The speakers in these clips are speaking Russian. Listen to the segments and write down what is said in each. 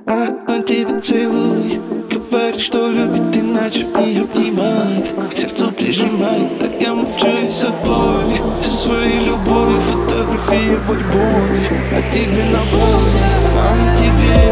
Он тебя целует, говорит, что любит, иначе не обнимает, к сердцу прижимает. А я мучаюсь от боли, со своей любовью фотографировать боли. А тебе напомнить, а тебе,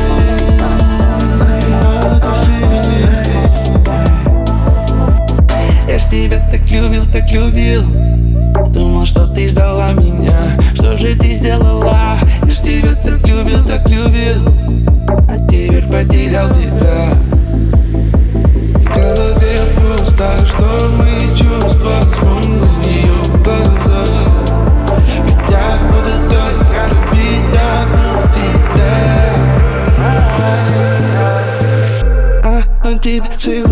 я ж тебя так любил. Думал, что ты ждала меня, что же ты сделала? Я ж тебя так любил, а теперь потерял тебя. В голове пусто, что мои чувства, вспомни ее глаза. Ведь я буду только любить одну тебя. Он тебя целует.